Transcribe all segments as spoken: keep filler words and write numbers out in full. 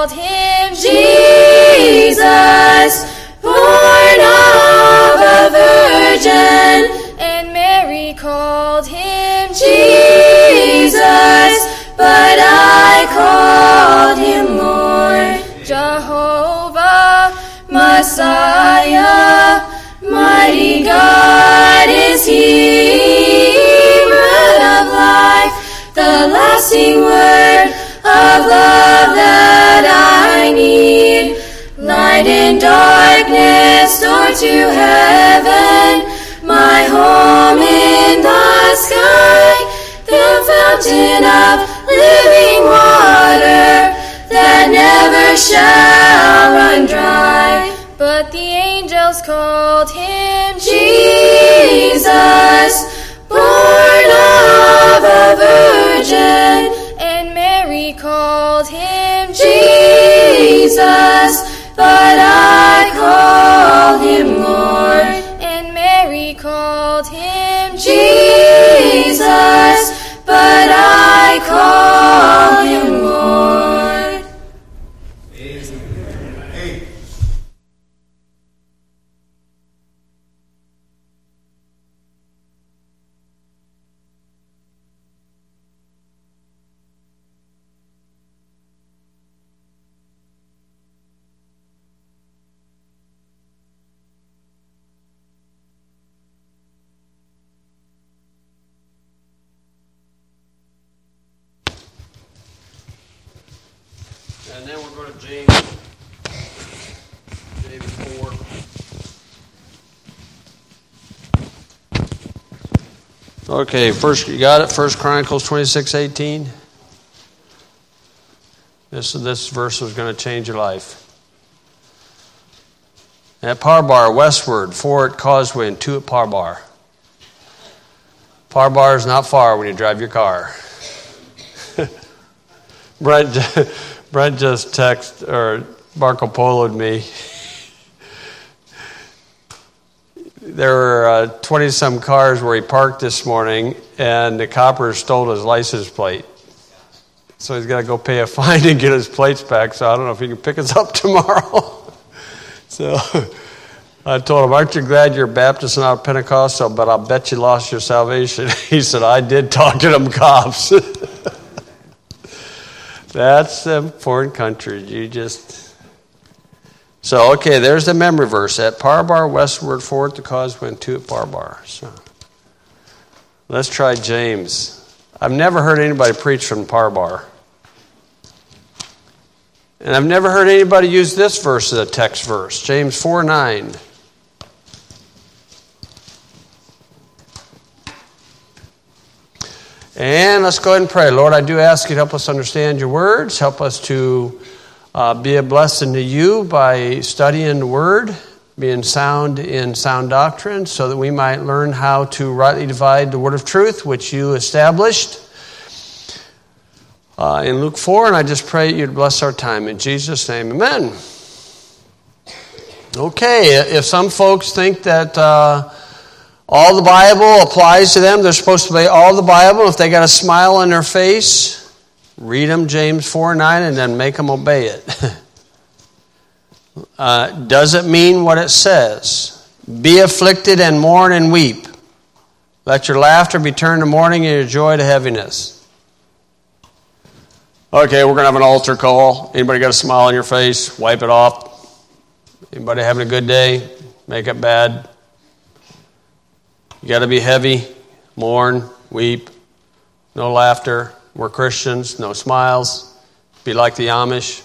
called him Jesus, born of a virgin. And Mary called him Jesus, but I called him Lord. Jehovah, Messiah, mighty God is he, bread of life, the lasting word of love that I need. Light in darkness, door to heaven, my home in the sky, the fountain of living water that never shall run dry. But the angels called him Jesus, born of a virgin. And Mary called him Jesus, but I called him Lord. And Mary called him Jesus, but I called him Lord. Amen. And then we'll go to James, James four. Okay, first you got it. First Chronicles twenty-six eighteen. This this verse was going to change your life. At Parbar, westward, four at Causeway, and two at Parbar. Parbar is not far when you drive your car. Brent. Brent just texted, or Marco Polo'd me. There were uh, twenty-some cars where he parked this morning, and the coppers stole his license plate. So he's got to go pay a fine and get his plates back, so I don't know if he can pick us up tomorrow. So I told him, aren't you glad you're Baptist and not Pentecostal, but I'll bet you lost your salvation. He said, I did talk to them cops. That's them foreign countries. You just... So, okay, there's the memory verse. At Parbar, westward, four at the Causeway, and two at Parbar. So, let's try James. I've never heard anybody preach from Parbar. And I've never heard anybody use this verse as a text verse. James four nine. And let's go ahead and pray. Lord, I do ask you to help us understand your words. Help us to uh, be a blessing to you by studying the word, being sound in sound doctrine, so that we might learn how to rightly divide the word of truth, which you established uh, in Luke four. And I just pray you'd bless our time. In Jesus' name, amen. Okay, if some folks think that... Uh, all the Bible applies to them, they're supposed to obey all the Bible. If they got a smile on their face, read them James four nine and then make them obey it. uh, does it mean what it says? Be afflicted and mourn and weep. Let your laughter be turned to mourning and your joy to heaviness. Okay, we're going to have an altar call. Anybody got a smile on your face? Wipe it off. Anybody having a good day? Make it bad. You got to be heavy, mourn, weep, no laughter. We're Christians, no smiles. Be like the Amish.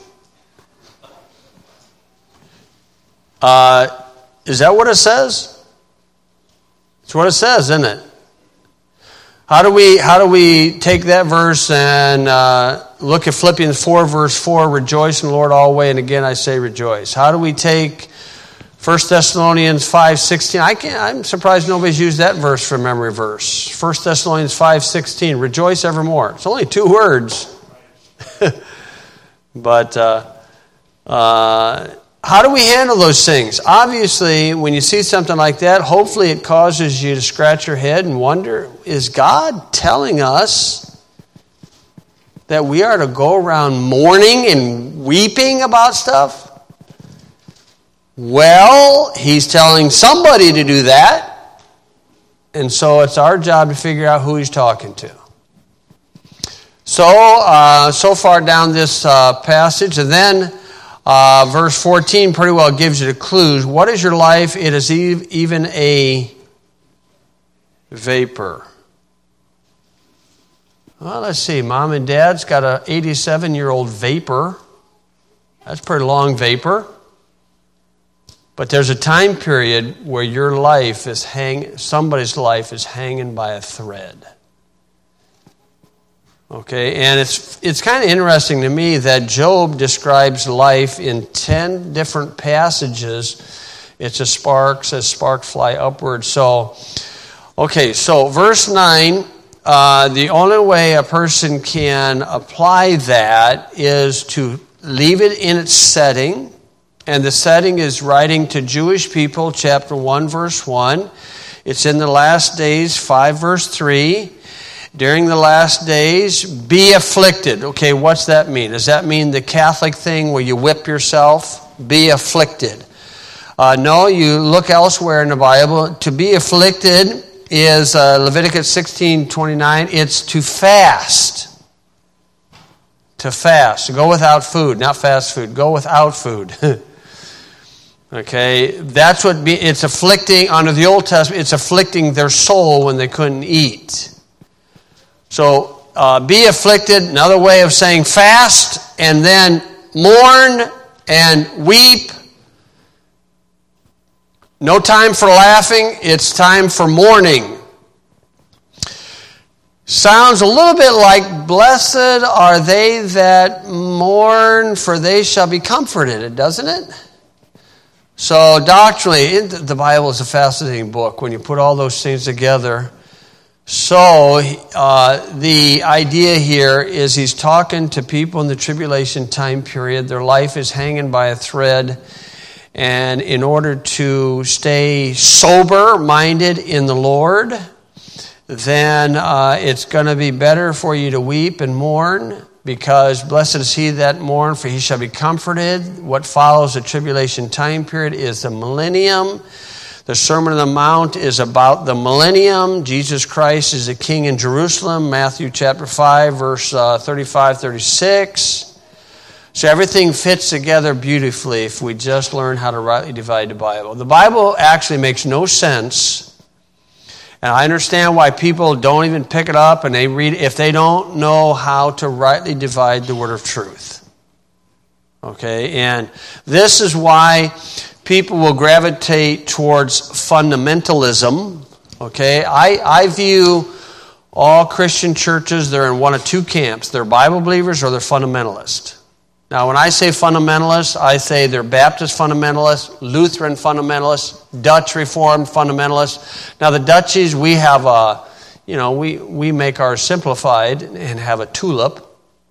Uh, is that what it says? It's what it says, isn't it? How do we how do we take that verse and uh, look at Philippians four, verse four, rejoice in the Lord always, and again I say rejoice. How do we take First Thessalonians five sixteen. I can't, I'm surprised nobody's used that verse for a memory verse. First Thessalonians five sixteen. Rejoice evermore. It's only two words. but uh, uh, how do we handle those things? Obviously, when you see something like that, hopefully it causes you to scratch your head and wonder, is God telling us that we are to go around mourning and weeping about stuff? Well, he's telling somebody to do that. And so it's our job to figure out who he's talking to. So, uh, so far down this uh, passage, and then uh, verse fourteen pretty well gives you the clues. What is your life? It is e- even a vapor. Well, let's see. Mom and Dad's got an eighty-seven-year-old vapor. That's a pretty long vapor. But there's a time period where your life is hang, somebody's life is hanging by a thread. Okay, and it's it's kind of interesting to me that Job describes life in ten different passages. It's a spark, says spark fly upward. So, okay, so verse nine, uh, the only way a person can apply that is to leave it in its setting. And the setting is writing to Jewish people, chapter one, verse one. It's in the last days, five, verse three. During the last days, be afflicted. Okay, what's that mean? Does that mean the Catholic thing where you whip yourself? Be afflicted. Uh, no, you look elsewhere in the Bible. To be afflicted is uh, Leviticus sixteen twenty-nine. It's to fast. To fast. To go without food. Not fast food. Go without food. Okay, that's what be, it's afflicting, under the Old Testament, it's afflicting their soul when they couldn't eat. So, uh, be afflicted, another way of saying fast, and then mourn and weep. No time for laughing, it's time for mourning. Sounds a little bit like, blessed are they that mourn, for they shall be comforted, doesn't it? So doctrinally, the Bible is a fascinating book when you put all those things together. So uh, the idea here is he's talking to people in the tribulation time period. Their life is hanging by a thread. And in order to stay sober-minded in the Lord, then uh, it's going to be better for you to weep and mourn, because blessed is he that mourn, for he shall be comforted. What follows the tribulation time period is the millennium. The Sermon on the Mount is about the millennium. Jesus Christ is a king in Jerusalem. Matthew chapter five, verse uh, thirty-five, thirty-six. So everything fits together beautifully if we just learn how to rightly divide the Bible. The Bible actually makes no sense. And I understand why people don't even pick it up and they read if they don't know how to rightly divide the word of truth. Okay, and this is why people will gravitate towards fundamentalism. Okay, I, I view all Christian churches, they're in one of two camps. They're Bible believers or they're fundamentalists. Now, when I say fundamentalists, I say they're Baptist fundamentalists, Lutheran fundamentalists, Dutch Reformed fundamentalists. Now, the Dutchies, we have a, you know, we, we make ours simplified and have a tulip.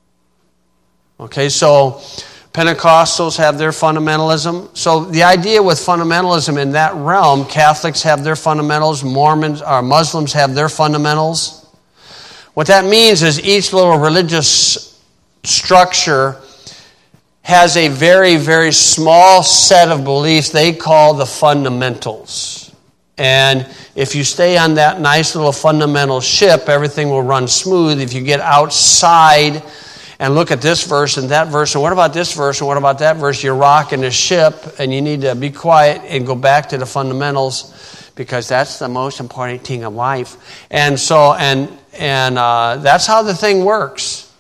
Okay, so Pentecostals have their fundamentalism. So the idea with fundamentalism in that realm, Catholics have their fundamentals, Mormons or Muslims have their fundamentals. What that means is each little religious structure has a very, very small set of beliefs they call the fundamentals. And if you stay on that nice little fundamental ship, everything will run smooth. If you get outside and look at this verse and that verse, and what about this verse and what about that verse, you're rocking the ship and you need to be quiet and go back to the fundamentals, because that's the most important thing of life. And so, and, and uh, that's how the thing works.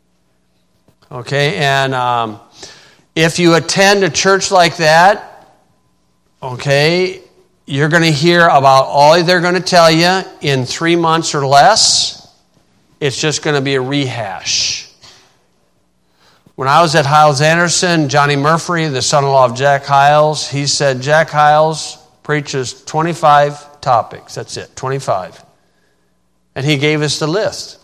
Okay, and um, if you attend a church like that, okay, you're going to hear about all they're going to tell you in three months or less. It's just going to be a rehash. When I was at Hyles Anderson, Johnny Murphy, the son-in-law of Jack Hyles, he said Jack Hyles preaches twenty-five topics. That's it, twenty-five. And he gave us the list.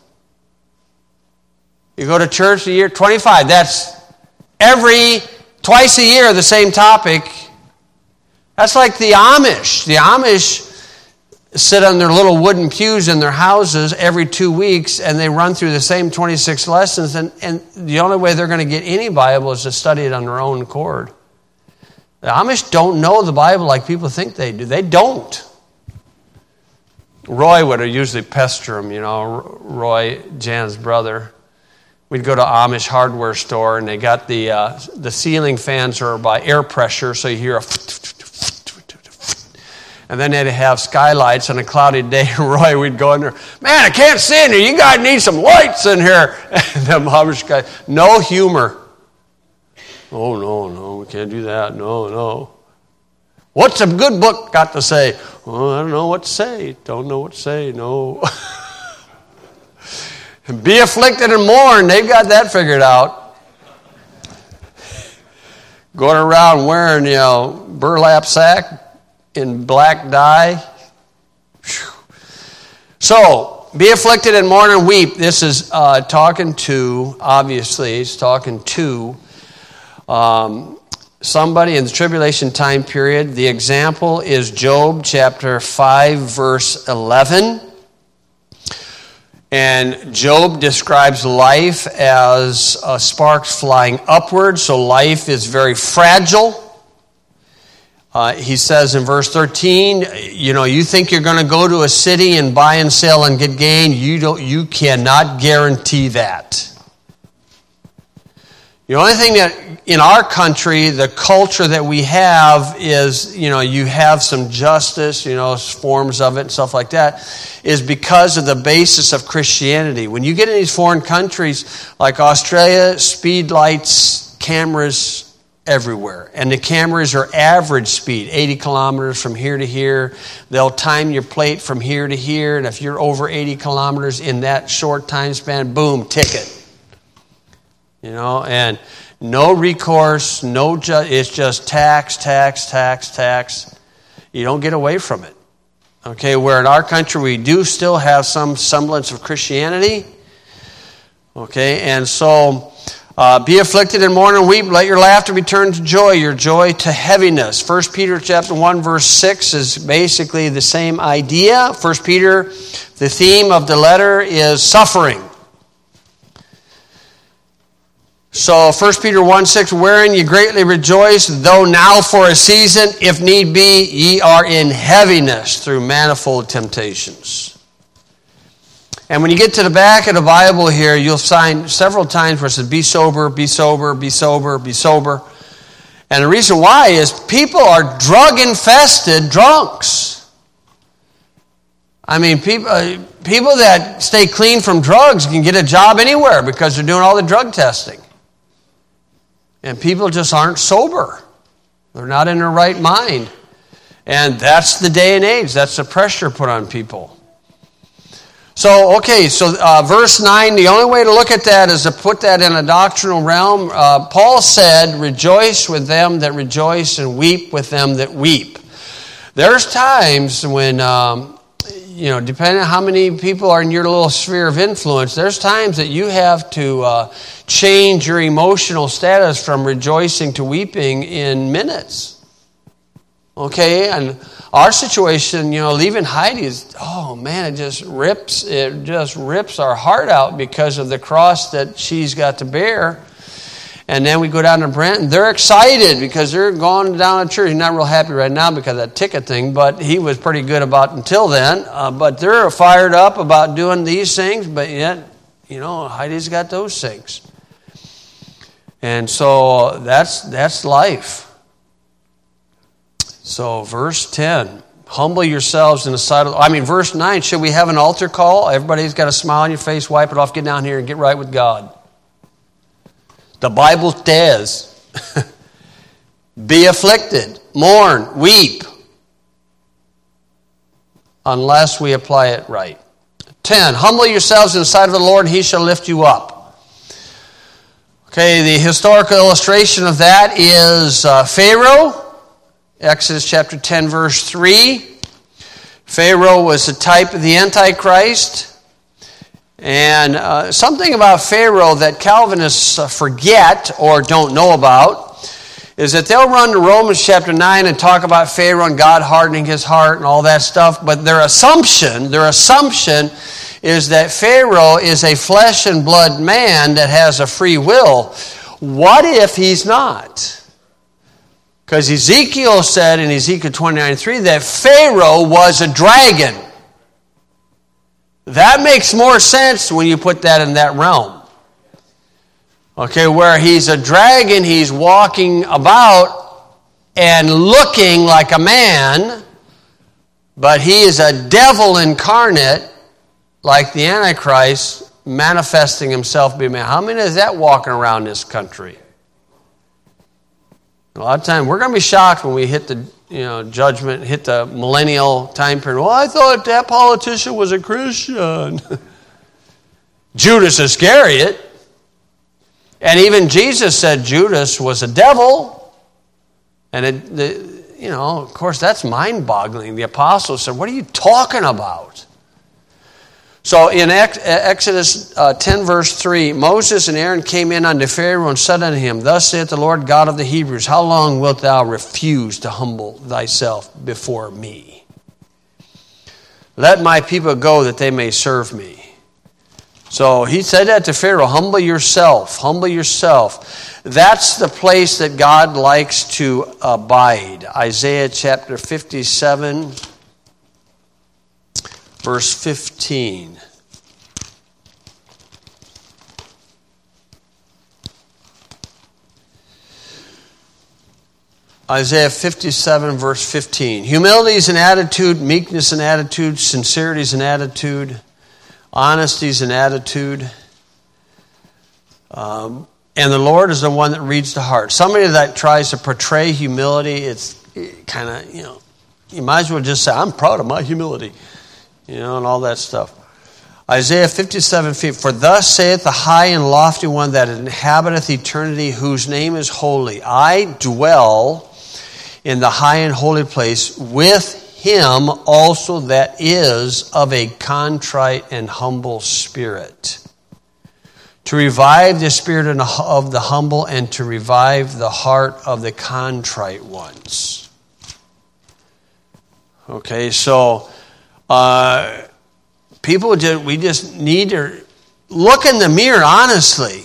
You go to church a year, twenty-five. That's every, twice a year, the same topic. That's like the Amish. The Amish, sit on their little wooden pews in their houses every two weeks and they run through the same twenty-six lessons, and, and the only way they're going to get any Bible is to study it on their own accord. The Amish don't know the Bible like people think they do. They don't. Roy would usually pester him, you know, Roy, Jan's brother. We'd go to Amish hardware store, and they got the uh, the ceiling fans are by air pressure, so you hear a... And then they'd have skylights on a cloudy day. Roy, we'd go in there, man, I can't see in here. You guys need some lights in here. And the Amish guy, no humor. Oh, no, no, we can't do that. No, no. What's a good book got to say? Oh, I don't know what to say. Don't know what to say. No. Be afflicted and mourn. They've got that figured out. Going around wearing, you know, burlap sack in black dye. Whew. So, be afflicted and mourn and weep. This is uh, talking to, obviously, he's talking to um, somebody in the tribulation time period. The example is Job chapter five, verse eleven. And Job describes life as uh, sparks flying upward, so life is very fragile. Uh, he says in verse thirteen, you know, you think you're going to go to a city and buy and sell and get gain. You don't. You cannot guarantee that. The only thing that in our country, the culture that we have is, you know, you have some justice, you know, forms of it and stuff like that, is because of the basis of Christianity. When you get in these foreign countries like Australia, speed lights, cameras everywhere. And the cameras are average speed, eighty kilometers from here to here. They'll time your plate from here to here. And if you're over eighty kilometers in that short time span, boom, ticket. You know, and no recourse, no, ju- it's just tax, tax, tax, tax. You don't get away from it. Okay, where in our country we do still have some semblance of Christianity. Okay, and so uh, be afflicted and mourn and weep. Let your laughter be turned to joy, your joy to heaviness. First Peter chapter one, verse six is basically the same idea. First Peter, the theme of the letter is suffering. So First Peter one six, wherein ye greatly rejoice, though now for a season, if need be, ye are in heaviness through manifold temptations. And when you get to the back of the Bible here, you'll find several times where it says, be sober, be sober, be sober, be sober. And the reason why is people are drug-infested drunks. I mean, people, uh, people that stay clean from drugs can get a job anywhere because they're doing all the drug testing. And people just aren't sober. They're not in their right mind. And that's the day and age. That's the pressure put on people. So, okay, so uh, verse nine, the only way to look at that is to put that in a doctrinal realm. Uh, Paul said, rejoice with them that rejoice and weep with them that weep. There's times when, um, you know, depending on how many people are in your little sphere of influence, there's times that you have to uh, change your emotional status from rejoicing to weeping in minutes. Okay, and our situation, you know, leaving Heidi is, oh man, it just rips, it just rips our heart out because of the cross that she's got to bear. And then we go down to Brent, and they're excited because they're going down to church. He's not real happy right now because of that ticket thing, but he was pretty good about until then. Uh, but they're fired up about doing these things, but yet, you know, Heidi's got those things. And so that's that's life. So verse ten, humble yourselves in the sight of, I mean, verse nine, should we have an altar call? Everybody's got a smile on your face, wipe it off, get down here and get right with God. The Bible says, be afflicted, mourn, weep, unless we apply it right. ten, humble yourselves in the sight of the Lord, and he shall lift you up. Okay, the historical illustration of that is uh, Pharaoh, Exodus chapter ten, verse three. Pharaoh was a type of the Antichrist. And uh, something about Pharaoh that Calvinists uh, forget or don't know about is that they'll run to Romans chapter nine and talk about Pharaoh and God hardening his heart and all that stuff, but their assumption, their assumption is that Pharaoh is a flesh and blood man that has a free will. What if he's not? Because Ezekiel said in Ezekiel twenty-nine three that Pharaoh was a dragon. That makes more sense when you put that in that realm. Okay, where he's a dragon, he's walking about and looking like a man, but he is a devil incarnate, like the Antichrist, manifesting himself to be a man. How many is that walking around this country? A lot of times we're going to be shocked when we hit the you know judgment, hit the millennial time period. Well, I thought that politician was a Christian. Judas Iscariot. And even Jesus said Judas was a devil. And, it, the, you know, of course, that's mind-boggling. The apostles said, what are you talking about? So in Exodus uh, ten, verse three, Moses and Aaron came in unto Pharaoh and said unto him, Thus saith the Lord God of the Hebrews, How long wilt thou refuse to humble thyself before me? Let my people go that they may serve me. So he said that to Pharaoh, humble yourself, humble yourself. That's the place that God likes to abide. Isaiah chapter fifty-seven, verse fifteen. Isaiah fifty-seven, verse fifteen. Humility is an attitude, meekness an attitude, sincerity is an attitude, honesty is an attitude. Um, and the Lord is the one that reads the heart. Somebody that tries to portray humility, it's it kind of, you know, you might as well just say, I'm proud of my humility. You know, and all that stuff. Isaiah fifty-seven, for thus saith the high and lofty one that inhabiteth eternity, whose name is holy. I dwell in the high and holy place with him also that is of a contrite and humble spirit, to revive the spirit of the humble and to revive the heart of the contrite ones. Okay, so uh, people, just, we just need to look in the mirror honestly.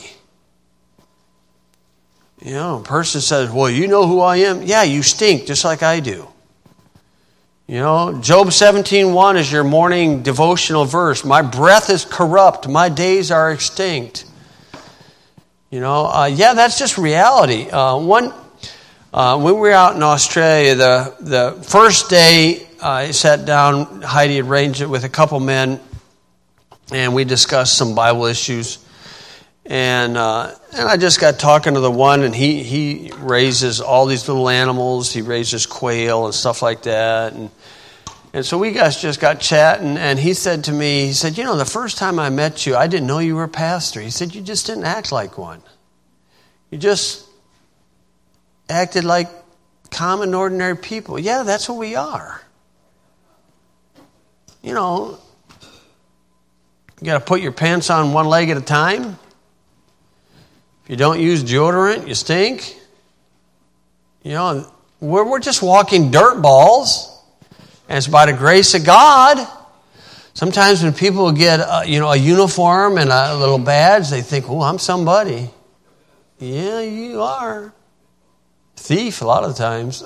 You know, a person says, well, you know who I am? Yeah, you stink just like I do. You know, Job seventeen one is your morning devotional verse. My breath is corrupt. My days are extinct. You know, uh, yeah, that's just reality. Uh, one, uh, when we were out in Australia, the, the first day uh, I sat down, Heidi arranged it with a couple men, and we discussed some Bible issues. And uh, and I just got talking to the one, and he, he raises all these little animals. He raises quail and stuff like that. And and so we guys just got chatting, and he said to me, he said, you know, the first time I met you, I didn't know you were a pastor. He said, you just didn't act like one. You just acted like common, ordinary people. Yeah, that's what we are. You know, you got to put your pants on one leg at a time. If you don't use deodorant, you stink. You know, we're, we're just walking dirt balls, and it's by the grace of God. Sometimes when people get a, you know, a uniform and a little badge, they think, oh, I'm somebody. Yeah, you are. Thief a lot of times.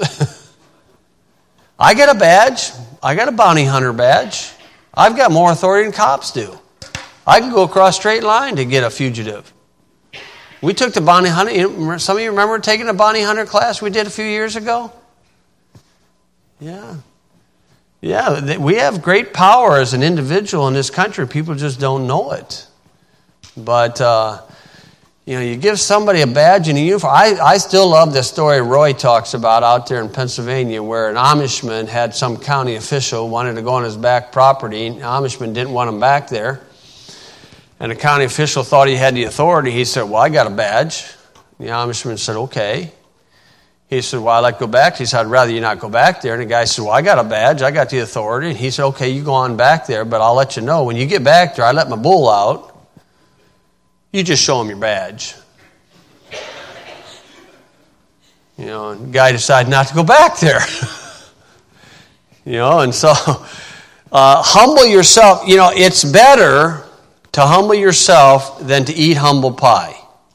I get a badge. I got a bounty hunter badge. I've got more authority than cops do. I can go across straight line to get a fugitive. We took the bounty hunter. Some of you remember taking a bounty hunter class we did a few years ago? Yeah. Yeah, we have great power as an individual in this country. People just don't know it. But, uh, you know, you give somebody a badge and a uniform. I, I still love the story Roy talks about out there in Pennsylvania where an Amishman had some county official wanted to go on his back property. And the Amishman didn't want him back there. And the county official thought he had the authority. He said, well, I got a badge. The Amishman said, okay. He said, well, I'd like to go back. He said, I'd rather you not go back there. And the guy said, well, I got a badge. I got the authority. And he said, okay, you go on back there, but I'll let you know. When you get back there, I let my bull out. You just show him your badge. You know, and the guy decided not to go back there. You know, and so uh, humble yourself. You know, it's better to humble yourself than to eat humble pie.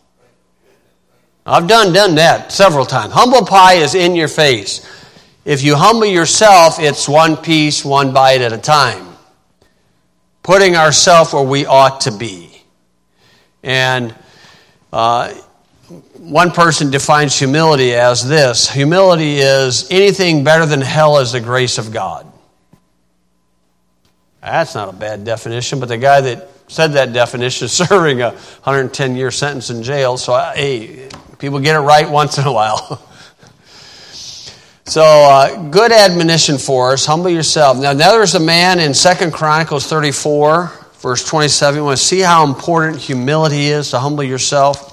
I've done done that several times. Humble pie is in your face. If you humble yourself, it's one piece, one bite at a time. Putting ourselves where we ought to be. And uh, one person defines humility as this. Humility is anything better than hell is the grace of God. That's not a bad definition, but the guy that said that definition is serving a one hundred ten year sentence in jail. So, hey, people get it right once in a while. So, uh, good admonition for us. Humble yourself. Now, now there's a man in Second Chronicles thirty-four, verse twenty-seven. You want to see how important humility is, to humble yourself?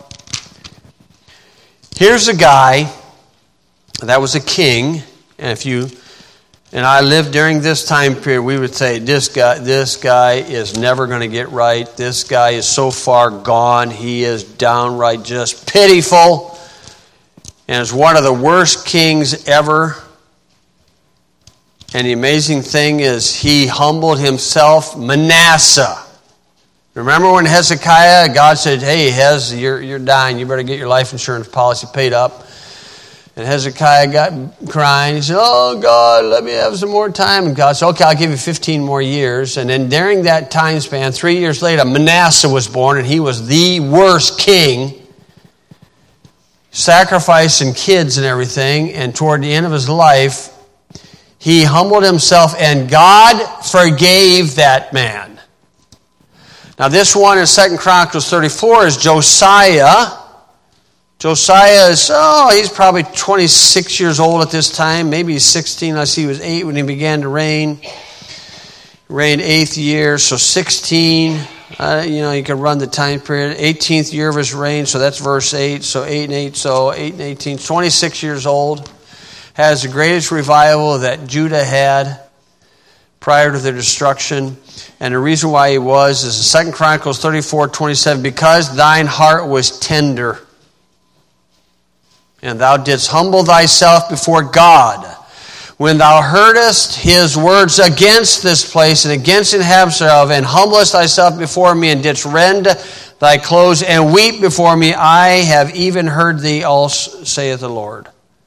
Here's a guy that was a king, and if you and I lived during this time period, we would say, this guy, this guy is never going to get right. This guy is so far gone. He is downright just pitiful. And is one of the worst kings ever. And the amazing thing is he humbled himself. Manasseh. Remember when Hezekiah, God said, hey, Hez, you're, you're dying. You better get your life insurance policy paid up. And Hezekiah got crying. He said, oh, God, let me have some more time. And God said, okay, I'll give you fifteen more years. And then during that time span, three years later, Manasseh was born, and he was the worst king, sacrificing kids and everything. And toward the end of his life, he humbled himself, and God forgave that man. Now, this one in Second Chronicles thirty-four is Josiah. Josiah is, oh, he's probably twenty-six years old at this time. Maybe he's sixteen. I see he was eight when he began to reign. He reigned eighth year, so sixteen. Uh, you know, you could run the time period. eighteenth year of his reign, so that's verse eight. So eight and eight, so eight and eighteen. twenty-six years old. Has the greatest revival that Judah had prior to their destruction. And the reason why he was is in Second Chronicles thirty-four, twenty-seven, because thine heart was tender, and thou didst humble thyself before God, when thou heardest his words against this place and against the inhabitants thereof, and humblest thyself before me, and didst rend thy clothes and weep before me, I have even heard thee, also saith the Lord.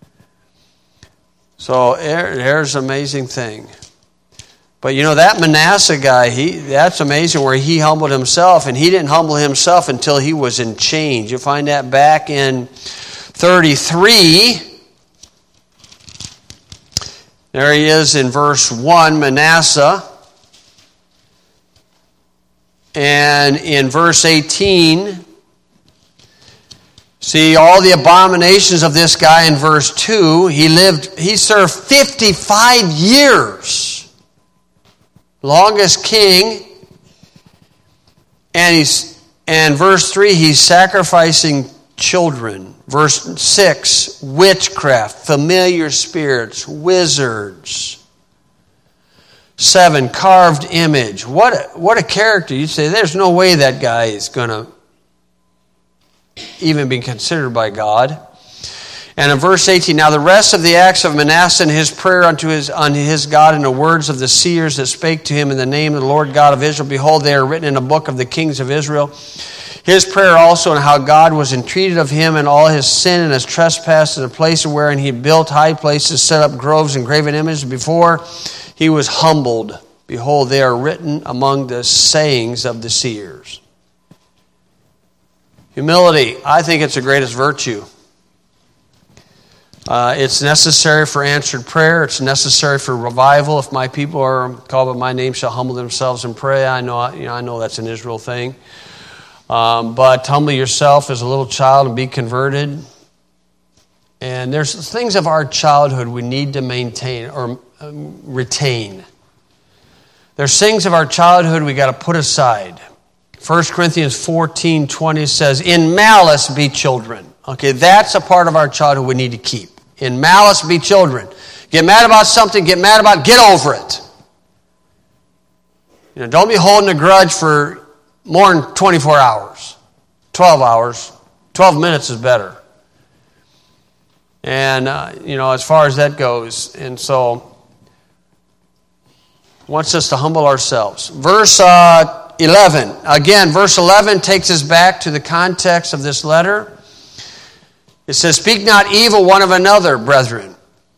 So here's an amazing thing. But you know, that Manasseh guy, he that's amazing where he humbled himself, and he didn't humble himself until he was in chains. You find that back in thirty-three. There he is in verse one, Manasseh. And in verse eighteen, see all the abominations of this guy in verse two. He lived, he served fifty-five years. Longest king. And he's and verse three, he's sacrificing children. Verse six, witchcraft, familiar spirits, wizards. Seven, carved image. What a, what a character. You say, there's no way that guy is going to even be considered by God. And in verse eighteen, now the rest of the acts of Manasseh and his prayer unto his, unto his God and the words of the seers that spake to him in the name of the Lord God of Israel, behold, they are written in a book of the kings of Israel. His prayer also, and how God was entreated of him and all his sin and his trespass, in the place wherein he built high places, set up groves and graven images. Before he was humbled, behold, they are written among the sayings of the seers. Humility, I think it's the greatest virtue. Uh, it's necessary for answered prayer. It's necessary for revival. If my people are called by my name shall humble themselves and pray. I know, you know, I know that's an Israel thing. Um, but humble yourself as a little child and be converted. And there's things of our childhood we need to maintain or um, retain. There's things of our childhood we got to put aside. First Corinthians fourteen twenty says, in malice be children. Okay, that's a part of our childhood we need to keep. In malice be children. Get mad about something, get mad about it, get over it. You know, don't be holding a grudge for more than twenty-four hours. twelve hours. twelve minutes is better. And, uh, you know, as far as that goes. And so, wants us to humble ourselves. Verse uh, eleven. Again, verse eleven takes us back to the context of this letter. It says, "Speak not evil one of another, brethren."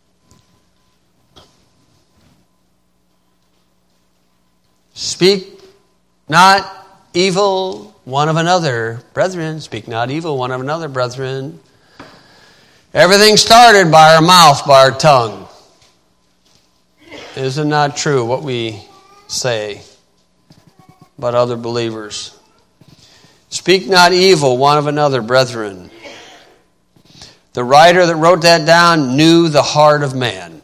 Speak not evil one of another, brethren. Speak not evil one of another, brethren. Everything started by our mouth, by our tongue. Is it not true what we say about other believers? Speak not evil one of another, brethren. The writer that wrote that down knew the heart of man.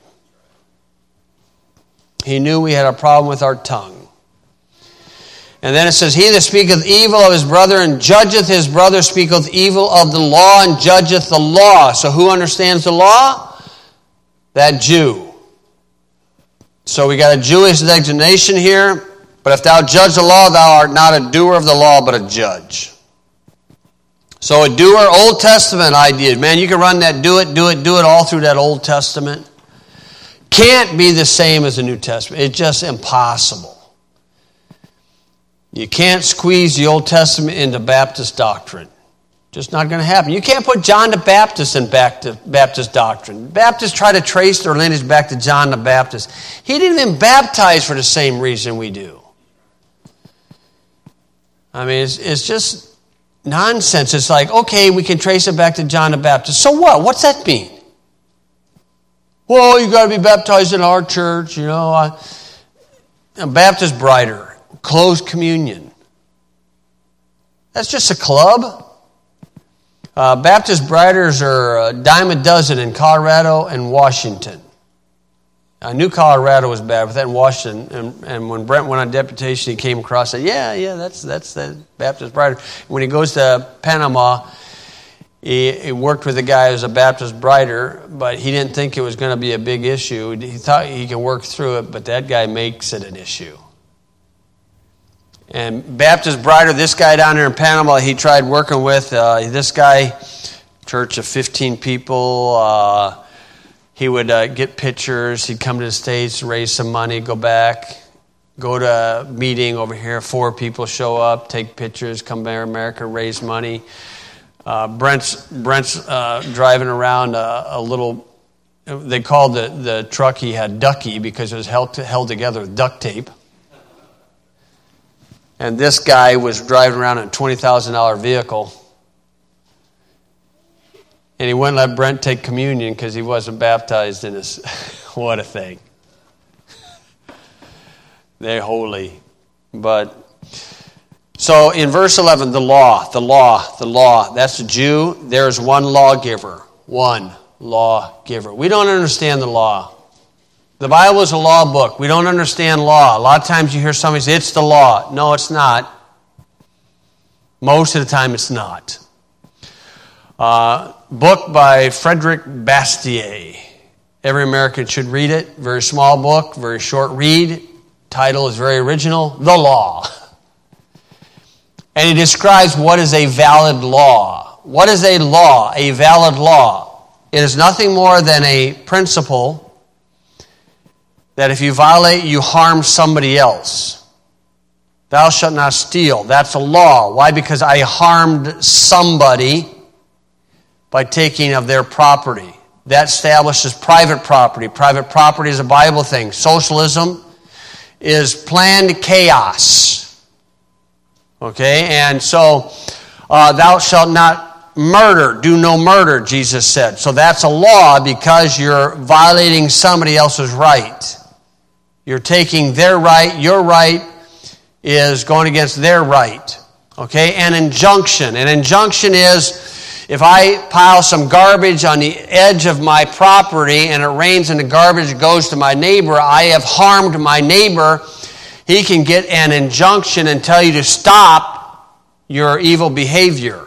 He knew we had a problem with our tongue. And then it says, "He that speaketh evil of his brother and judgeth his brother speaketh evil of the law and judgeth the law." So who understands the law? That Jew. So we got a Jewish designation here. "But if thou judge the law, thou art not a doer of the law, but a judge." So a doer, Old Testament idea. Man, you can run that do it, do it, do it all through that Old Testament. Can't be the same as the New Testament. It's just impossible. You can't squeeze the Old Testament into Baptist doctrine. Just not going to happen. You can't put John the Baptist in Baptist doctrine. Baptists try to trace their lineage back to John the Baptist. He didn't even baptize for the same reason we do. I mean, it's, it's just nonsense. It's like, okay, we can trace it back to John the Baptist. So what? What's that mean? Well, you got to be baptized in our church, you know. I, a Baptist brighter. Closed communion. That's just a club. Uh, Baptist Briders are a dime a dozen in Colorado and Washington. I knew Colorado was bad, but that in Washington, and, and when Brent went on deputation, he came across and said, yeah, yeah, that's that's the Baptist Brider. When he goes to Panama, he, he worked with a guy who was a Baptist Brider, but he didn't think it was going to be a big issue. He thought he could work through it, but that guy makes it an issue. And Baptist Brider, this guy down there in Panama, he tried working with uh, this guy, church of fifteen people. Uh, he would uh, get pictures. He'd come to the States, raise some money, go back, go to a meeting over here. Four people show up, take pictures, come back to America, raise money. Uh, Brent's Brent's uh, driving around a, a little. They called the, the truck he had Ducky because it was held, held together with duct tape. And this guy was driving around in a twenty thousand dollars vehicle. And he wouldn't let Brent take communion because he wasn't baptized in his... What a thing. They're holy. But... So in verse eleven, the law, the law, the law. That's a Jew. There's one lawgiver. One lawgiver. We don't understand the law. The Bible is a law book. We don't understand law. A lot of times you hear somebody say, it's the law. No, it's not. Most of the time it's not. Uh, book by Frederick Bastiat. Every American should read it. Very small book, very short read. Title is very original. The Law. And he describes what is a valid law. What is a law? A valid law. It is nothing more than a principle that if you violate, you harm somebody else. Thou shalt not steal. That's a law. Why? Because I harmed somebody by taking of their property. That establishes private property. Private property is a Bible thing. Socialism is planned chaos. Okay? And so, uh, thou shalt not murder. Do no murder, Jesus said. So that's a law because you're violating somebody else's right. You're taking their right. Your right is going against their right. Okay? An injunction. An injunction is if I pile some garbage on the edge of my property and it rains and the garbage goes to my neighbor, I have harmed my neighbor. He can get an injunction and tell you to stop your evil behavior.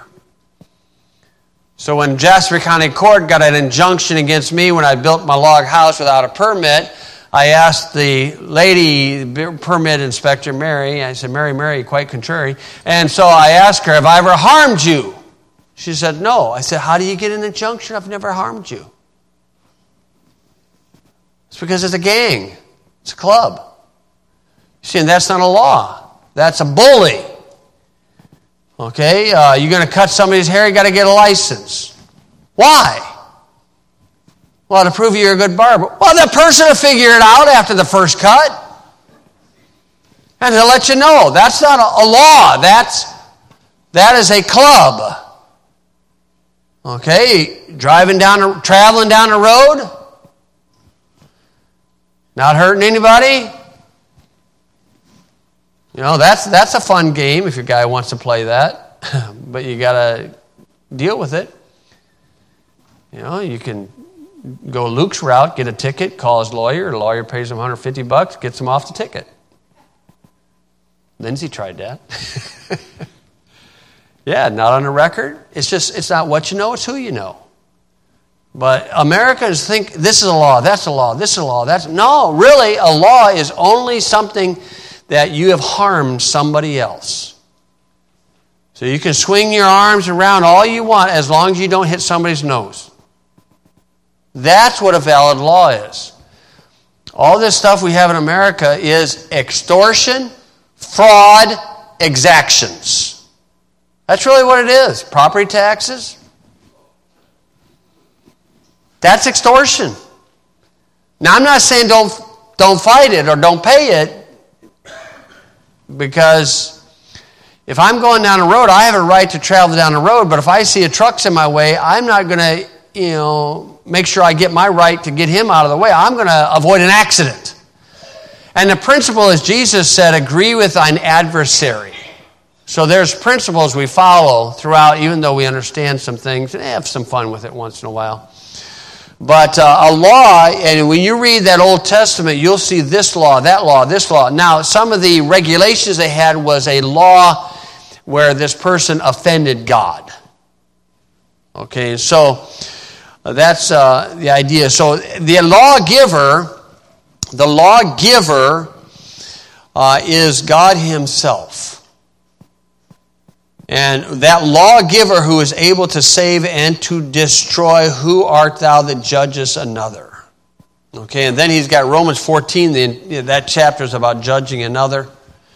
So when Jasper County Court got an injunction against me when I built my log house without a permit, I asked the lady, the permit inspector, Mary, I said, Mary, Mary, quite contrary. And so I asked her, have I ever harmed you? She said, no. I said, how do you get an injunction? I've never harmed you. It's because it's a gang. It's a club. You see, and that's not a law. That's a bully. Okay? Uh, you're going to cut somebody's hair, you got to get a license. Why? Well, to prove you're a good barber. Well, the person will figure it out after the first cut. And they'll let you know. That's not a, a law. That's, that is a club. Okay? Driving down, traveling down the road. Not hurting anybody. You know, that's that's a fun game if your guy wants to play that. But you got to deal with it. You know, you can go Luke's route, get a ticket, call his lawyer. The lawyer pays him one hundred fifty bucks, gets him off the ticket. Lindsay tried that. Yeah, not on the record. It's just, it's not what you know, it's who you know. But Americans think this is a law, that's a law, this is a law, that's... No, really, a law is only something that you have harmed somebody else. So you can swing your arms around all you want as long as you don't hit somebody's nose. That's what a valid law is. All this stuff we have in America is extortion, fraud, exactions. That's really what it is. Property taxes. That's extortion. Now, I'm not saying don't, don't fight it or don't pay it, because if I'm going down the road, I have a right to travel down the road, but if I see a truck's in my way, I'm not going to, you know, make sure I get my right to get him out of the way. I'm going to avoid an accident. And the principle, as Jesus said, agree with thine adversary. So there's principles we follow throughout, even though we understand some things, and have some fun with it once in a while. But uh, a law, and when you read that Old Testament, you'll see this law, that law, this law. Now, some of the regulations they had was a law where this person offended God. Okay, so that's uh, the idea. So the lawgiver, the lawgiver uh, is God himself. And that lawgiver who is able to save and to destroy, who art thou that judgest another? Okay, and then he's got Romans fourteen, the, that chapter is about judging another.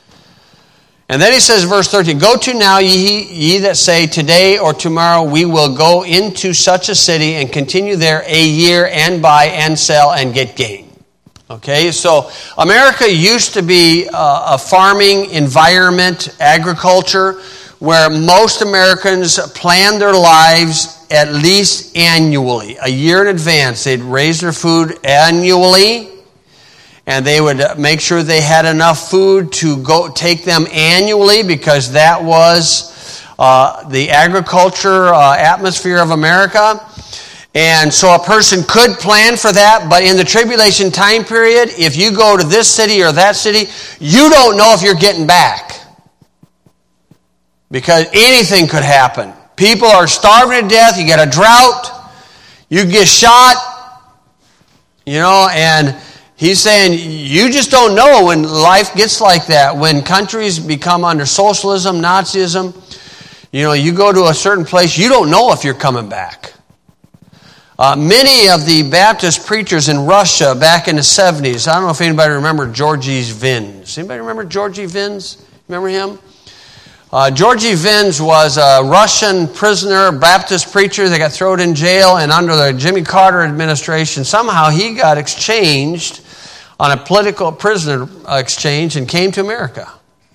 And then he says, verse thirteen, go to now ye, ye that say, today or tomorrow we will go into such a city and continue there a year and buy and sell and get gain. Okay, so America used to be a, a farming environment, agriculture, where most Americans plan their lives at least annually, a year in advance. They'd raise their food annually, and they would make sure they had enough food to go take them annually, because that was uh, the agriculture uh, atmosphere of America. And so a person could plan for that, but in the tribulation time period, if you go to this city or that city, you don't know if you're getting back. Because anything could happen. People are starving to death. You get a drought. You get shot. You know, and he's saying you just don't know when life gets like that. When countries become under socialism, Nazism, you know, you go to a certain place, you don't know if you're coming back. Uh, many of the Baptist preachers in Russia back in the seventies, I don't know if anybody remember Georgy Vins. Anybody remember Georgy Vins? Remember him? Uh, Georgy Vins was a Russian prisoner, Baptist preacher. They got thrown in jail, and under the Jimmy Carter administration, somehow he got exchanged on a political prisoner exchange and came to America.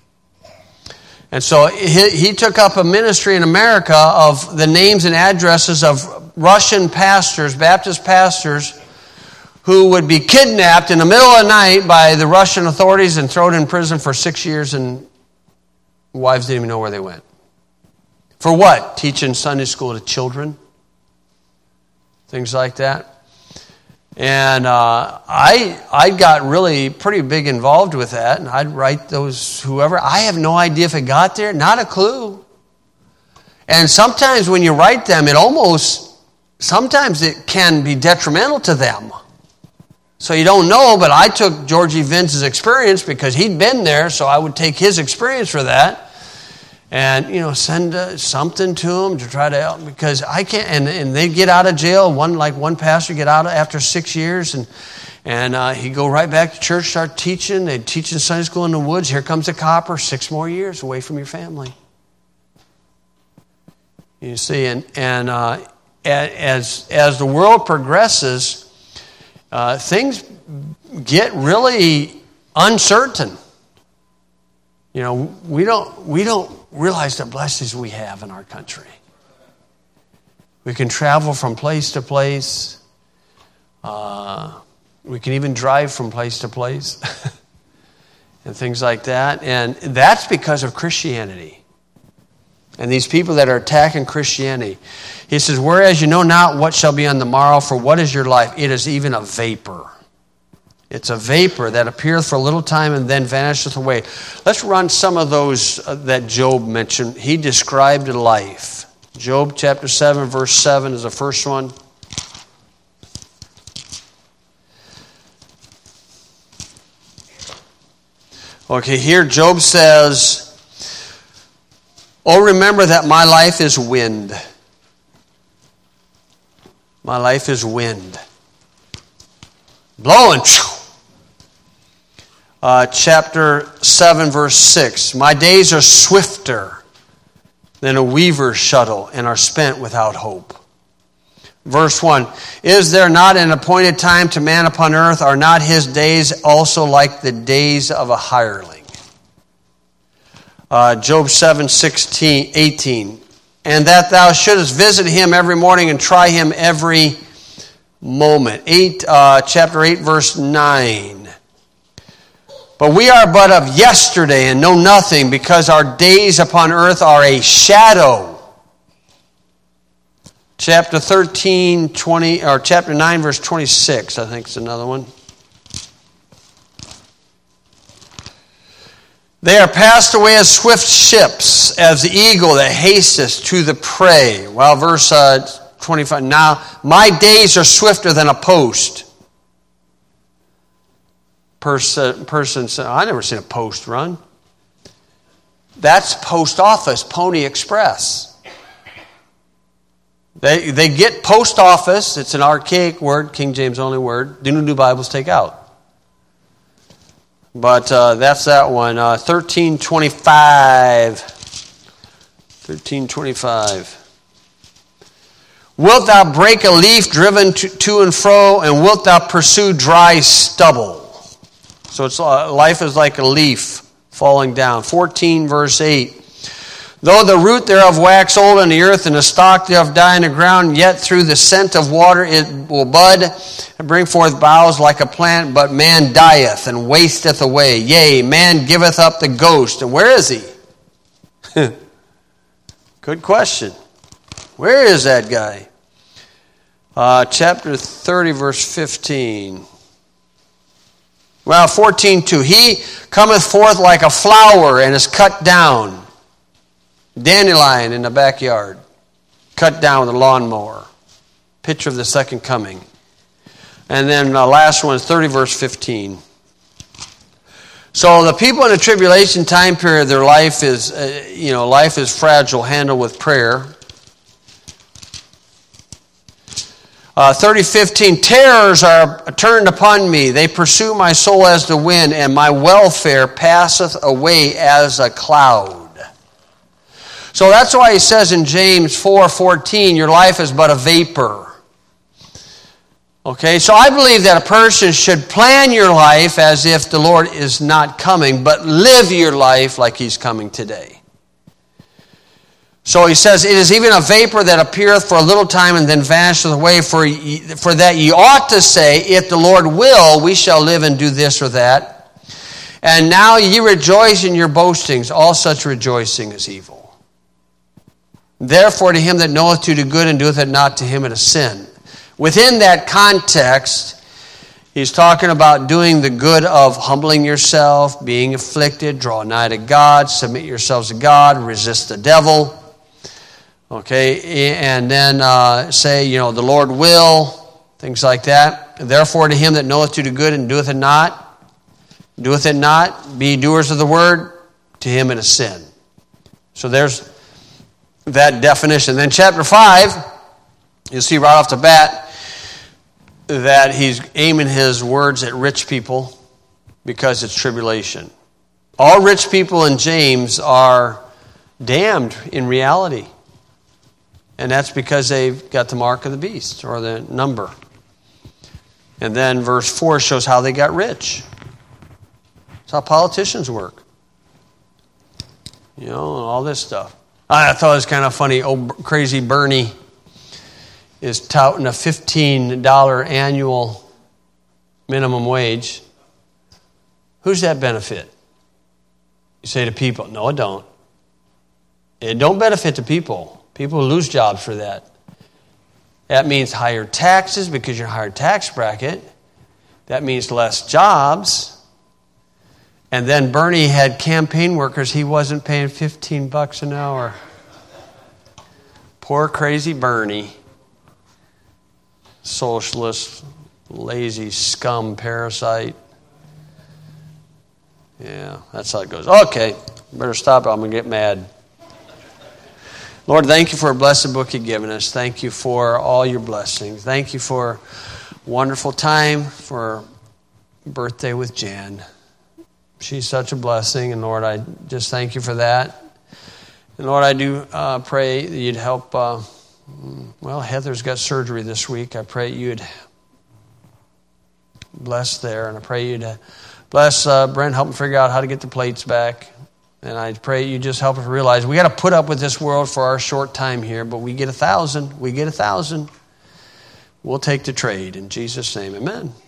And so he, he took up a ministry in America of the names and addresses of Russian pastors, Baptist pastors, who would be kidnapped in the middle of the night by the Russian authorities and thrown in prison for six years, and wives didn't even know where they went. For what? Teaching Sunday school to children. Things like that. And uh, I I got really pretty big involved with that. And I'd write those, whoever. I have no idea if it got there. Not a clue. And sometimes when you write them, it almost, sometimes it can be detrimental to them. So you don't know, but I took Georgie Vince's experience because he'd been there, so I would take his experience for that. And, you know, send uh, something to them to try to help, because I can't, and, and they get out of jail. One, like one pastor get out after six years, and, And uh, he'd go right back to church, start teaching. They'd teach in Sunday school in the woods. Here comes a copper, six more years away from your family. You see, and, and uh, as, as the world progresses, uh, things get really uncertain. You know, we don't, we don't realize the blessings we have in our country. We can travel from place to place. Uh, we can even drive from place to place and things like that. And that's because of Christianity. And these people that are attacking Christianity. He says, whereas you know not what shall be on the morrow, for what is your life? It is even a vapor. It's a vapor that appeareth for a little time and then vanisheth away. Let's run some of those that Job mentioned. He described life. Job chapter seven, verse seven is the first one. Okay, here Job says, oh, remember that my life is wind. My life is wind. Blowing. Uh, chapter seven, verse six. My days are swifter than a weaver's shuttle and are spent without hope. Verse one. Is there not an appointed time to man upon earth? Are not his days also like the days of a hireling? Uh, Job seven, sixteen, eighteen. And that thou shouldest visit him every morning and try him every moment. Eight, uh, chapter eight, verse nine. But we are but of yesterday and know nothing, because our days upon earth are a shadow. Chapter thirteen, twenty, or chapter nine, verse twenty-six, I think is another one. They are passed away as swift ships, as the eagle that hasteth to the prey. Well, verse uh, twenty-five. Now, my days are swifter than a post. Person, person said, I never seen a post run. That's post office, Pony Express. They they get post office. It's an archaic word, King James only word. The New New Bibles take out. But uh, that's that one. Uh, thirteen twenty-five. thirteen twenty-five. Wilt thou break a leaf driven to, to and fro, and wilt thou pursue dry stubble? So it's uh, life is like a leaf falling down. fourteen verse eight. Though the root thereof wax old in the earth, and the stalk thereof die in the ground, yet through the scent of water it will bud, and bring forth boughs like a plant, but man dieth and wasteth away. Yea, man giveth up the ghost. And where is he? Good question. Where is that guy? Uh, chapter thirty, verse fifteen. Well, fourteen two. He cometh forth like a flower and is cut down. Dandelion in the backyard, cut down with a lawnmower. Picture of the second coming. And then the last one is thirty, verse fifteen. So the people in the tribulation time period, their life is, uh, you know, life is fragile, handled with prayer. Uh, thirty, fifteen, terrors are turned upon me. They pursue my soul as the wind, and my welfare passeth away as a cloud. So that's why he says in James four fourteen, your life is but a vapor. Okay, so I believe that a person should plan your life as if the Lord is not coming, but live your life like he's coming today. So he says, it is even a vapor that appeareth for a little time and then vanisheth away, for, ye, for that ye ought to say, if the Lord will, we shall live and do this or that. And now ye rejoice in your boastings. All such rejoicing is evil. Therefore, to him that knoweth to do good and doeth it not, to him it is sin. Within that context, he's talking about doing the good of humbling yourself, being afflicted, draw nigh to God, submit yourselves to God, resist the devil. Okay, and then uh, say, you know, the Lord will, things like that. Therefore, to him that knoweth to do good and doeth it not, doeth it not, be doers of the word, to him it is sin. So there's that definition. Then chapter five, you'll see right off the bat, that he's aiming his words at rich people because it's tribulation. All rich people in James are damned in reality. And that's because they've got the mark of the beast, or the number. And then verse four shows how they got rich. That's how politicians work. You know, all this stuff. I thought it was kind of funny. Old crazy Bernie is touting a fifteen dollars annual minimum wage. Who's that benefit? You say to people, no, it don't. It don't benefit the people. People lose jobs for that. That means higher taxes because you're a higher tax bracket. That means less jobs. And then Bernie had campaign workers he wasn't paying fifteen bucks an hour. Poor crazy Bernie. Socialist, lazy scum parasite. Yeah, that's how it goes. Okay, better stop. I'm going to get mad. Lord, thank you for a blessed book you've given us. Thank you for all your blessings. Thank you for a wonderful time, for birthday with Jan. She's such a blessing, and Lord, I just thank you for that. And Lord, I do uh, pray that you'd help, uh, well, Heather's got surgery this week. I pray you'd bless there, and I pray you'd bless uh, Brent, help him figure out how to get the plates back. And I pray you just help us realize we got to put up with this world for our short time here, but we get a thousand. We get a thousand. We'll take the trade. In Jesus' name, amen.